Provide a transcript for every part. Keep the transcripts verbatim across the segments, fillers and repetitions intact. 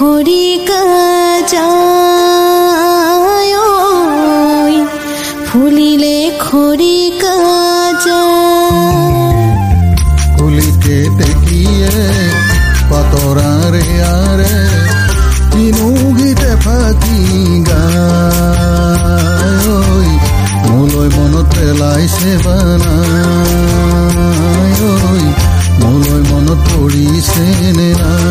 খৰিকা যায় ফুলিলে খৰিকা যায় কুলিকে টেকিয়ে পাতৰাৰে আৰে কিনো গীতে ফাঁকি গায় মোলৈ মনত পেলাইছে বানাই মোলৈ মনত পৰিছে নে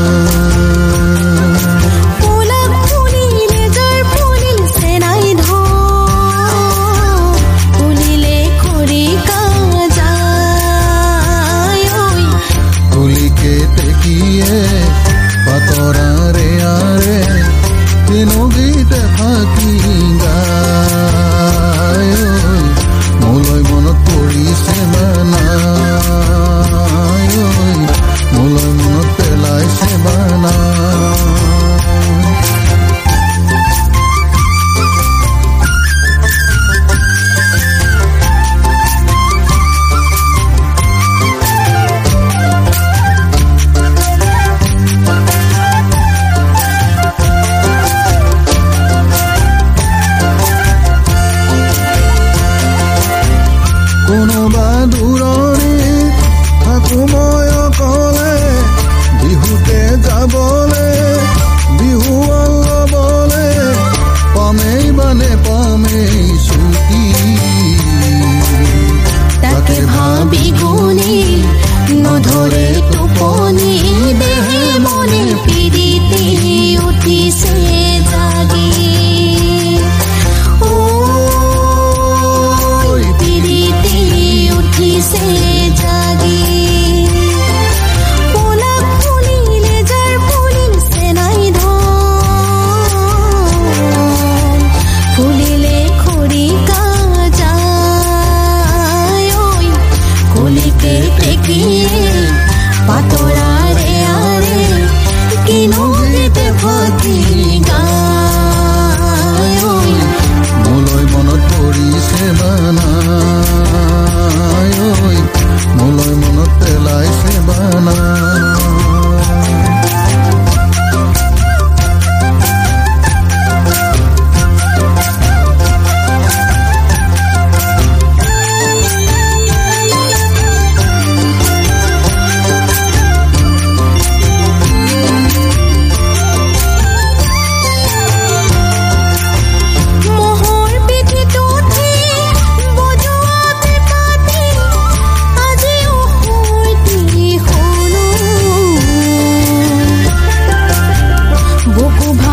পাতৰাৰে আৰে কিনো গীতে ফাঁকি গায় মোলৈ মনত পৰিছে বানাই মোলৈ মনত পেলাইছে বানাই কোনোবা দূৰণি থাকো মই অকলে বিহুতে যাবলে বিহু অলবলে পামেই বানে পামেই ছুটি তাকে ভাবি গুণি নধৰে টোপনি দেহে মনে পীড়িতে উঠিছে জাগি উঠিছে জাগি পোলাক ফুলিলে যাৰ ফুলিছে নাই ধন ফুলিলে খৰিকা যায় কলিকে টেকিয়ে পাতৰাৰে আৰে কিনো গীতে ফাঁকি গায় মোলৈ মনত পৰিছে বানাই মোলৈ মনত পেলাইছে বানাই বুকু